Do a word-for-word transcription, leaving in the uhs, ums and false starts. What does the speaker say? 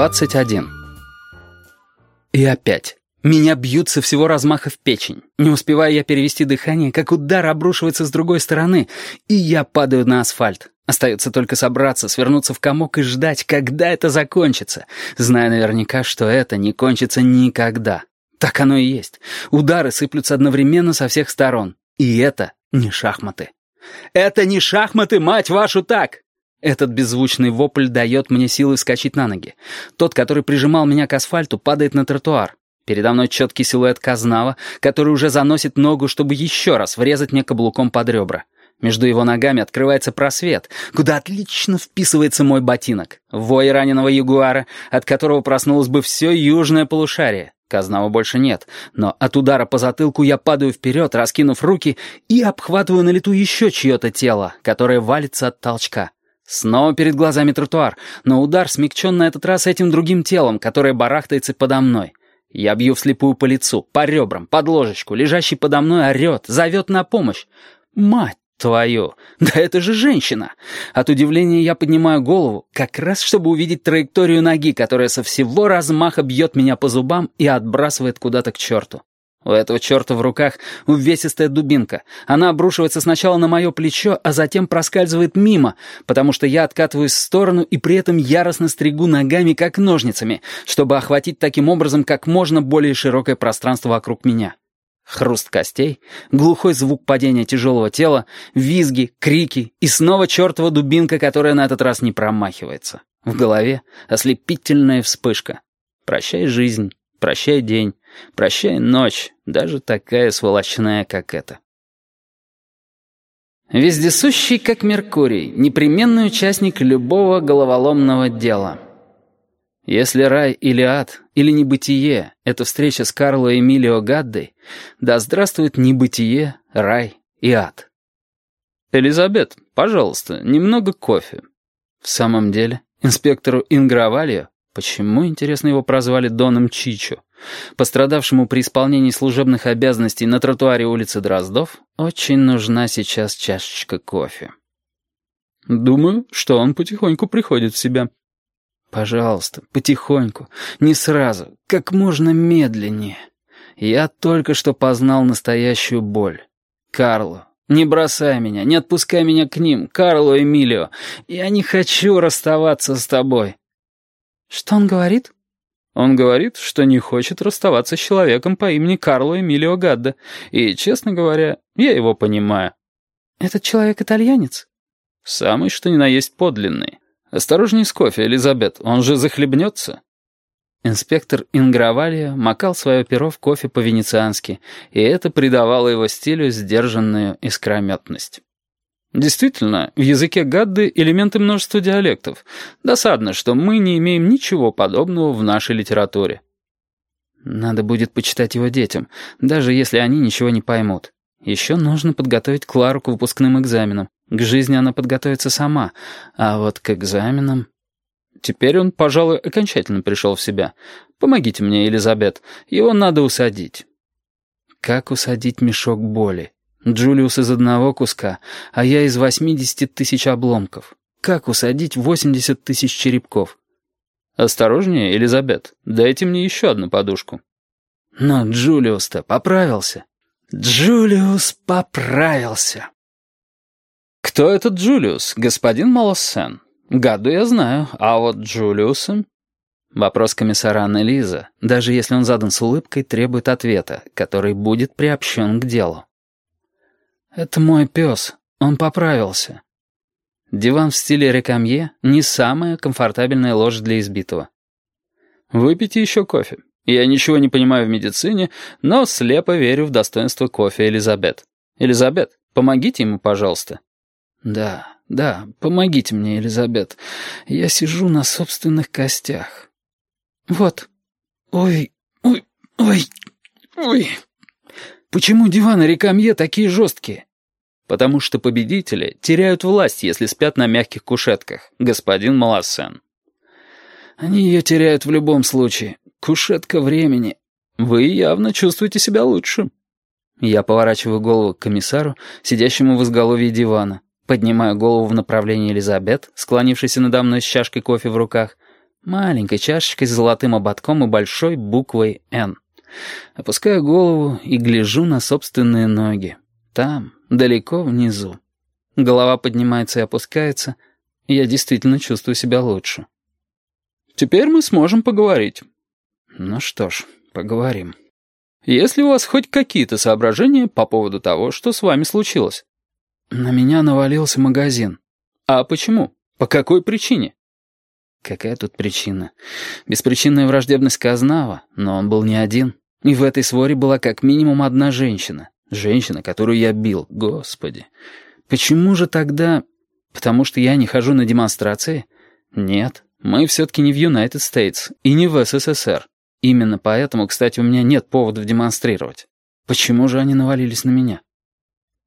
двадцать один. И опять. Меня бьют со всего размаха в печень. Не успеваю я перевести дыхание, как удар обрушивается с другой стороны, и я падаю на асфальт. Остается только собраться, свернуться в комок и ждать, когда это закончится, зная наверняка, что это не кончится никогда. Так оно и есть. Удары сыплются одновременно со всех сторон. И это не шахматы. Это не шахматы, мать вашу, так! Этот беззвучный вопль дает мне силы вскочить на ноги. Тот, который прижимал меня к асфальту, падает на тротуар. Передо мной четкий силуэт Казнава, который уже заносит ногу, чтобы еще раз врезать мне каблуком под ребра. Между его ногами открывается просвет, куда отлично вписывается мой ботинок. Вой раненого ягуара, от которого проснулось бы все южное полушарие. Казнава больше нет, но от удара по затылку я падаю вперед, раскинув руки, и обхватываю на лету еще чье-то тело, которое валится от толчка. Снова перед глазами тротуар, но удар смягчен на этот раз этим другим телом, которое барахтается подо мной. Я бью вслепую по лицу, по ребрам, под ложечку. Лежащий подо мной орет, зовет на помощь. Мать твою! Да это же женщина! От удивления я поднимаю голову, как раз чтобы увидеть траекторию ноги, которая со всего размаха бьет меня по зубам и отбрасывает куда-то к черту. У этого черта в руках увесистая дубинка. Она обрушивается сначала на мое плечо, а затем проскальзывает мимо, потому что я откатываюсь в сторону и при этом яростно стригу ногами, как ножницами, чтобы охватить таким образом как можно более широкое пространство вокруг меня. Хруст костей, глухой звук падения тяжелого тела, визги, крики и снова чертова дубинка, которая на этот раз не промахивается. В голове ослепительная вспышка. Прощай, жизнь. Прощай день, прощай ночь, даже такая сволочная, как эта. Вездесущий, как Меркурий, непременный участник любого головоломного дела. Если рай или ад, или небытие — это встреча с Карло Эмилио Гаддой, да здравствует небытие, рай и ад. «Элизабет, пожалуйста, немного кофе». В самом деле, инспектору Ингравальо, почему, интересно, его прозвали Доном Чичо, пострадавшему при исполнении служебных обязанностей на тротуаре улицы Дроздов, очень нужна сейчас чашечка кофе. Думаю, что он потихоньку приходит в себя. Пожалуйста, потихоньку, не сразу, как можно медленнее. Я только что познал настоящую боль. Карло, не бросай меня, не отпускай меня к ним, Карло Эмилио. Я не хочу расставаться с тобой. Что он говорит? Он говорит, что не хочет расставаться с человеком по имени Карло Эмилио Гадда. И, честно говоря, я его понимаю. Этот человек итальянец? Самый, что ни на есть подлинный. Осторожней с кофе, Элизабет, он же захлебнется. Инспектор Ингравальо макал свое перо в кофе по-венециански, и это придавало его стилю сдержанную искрометность. Действительно, в языке Гадды элементы множества диалектов. Досадно, что мы не имеем ничего подобного в нашей литературе. Надо будет почитать его детям, даже если они ничего не поймут. Еще нужно подготовить Клару к выпускным экзаменам. К жизни она подготовится сама, а вот к экзаменам... Теперь он, пожалуй, окончательно пришел в себя. Помогите мне, Элизабет, его надо усадить. Как усадить мешок боли? Джулиус из одного куска, а я из восьмидесяти тысяч обломков. Как усадить восемьдесят тысяч черепков? Осторожнее, Элизабет, дайте мне еще одну подушку. Но Джулиус-то поправился. Джулиус поправился. Кто этот Джулиус, господин Молоссен? Гадду я знаю, а вот Джулиуса... Вопрос комиссара Аннелиза, даже если он задан с улыбкой, требует ответа, который будет приобщен к делу. «Это мой пес. Он поправился». Диван в стиле рекамье — не самая комфортабельная ложь для избитого. «Выпейте еще кофе. Я ничего не понимаю в медицине, но слепо верю в достоинство кофе, Элизабет. Элизабет, помогите ему, пожалуйста». «Да, да, помогите мне, Элизабет. Я сижу на собственных костях». «Вот. Ой, ой, ой, ой». Почему диваны рекамье такие жесткие? Потому что победители теряют власть, если спят на мягких кушетках, господин Молоссен. Они ее теряют в любом случае. Кушетка времени. Вы явно чувствуете себя лучше. Я поворачиваю голову к комиссару, сидящему в изголовье дивана, поднимаю голову в направлении Элизабет, склонившейся надо мной с чашкой кофе в руках. Маленькой чашечкой с золотым ободком и большой буквой «Н». Опускаю голову и гляжу на собственные ноги. Там, далеко внизу. Голова поднимается и опускается, и я действительно чувствую себя лучше. Теперь мы сможем поговорить. Ну что ж, поговорим. Есть ли у вас хоть какие-то соображения по поводу того, что с вами случилось? На меня навалился магазин. А почему? По какой причине? Какая тут причина? Беспричинная враждебность Казнава, но он был не один. И в этой своре была как минимум одна женщина. Женщина, которую я бил, господи. Почему же тогда... Потому что я не хожу на демонстрации? Нет, мы все-таки не в Юнайтед Стейтс и не в СССР. Именно поэтому, кстати, у меня нет поводов демонстрировать. Почему же они навалились на меня?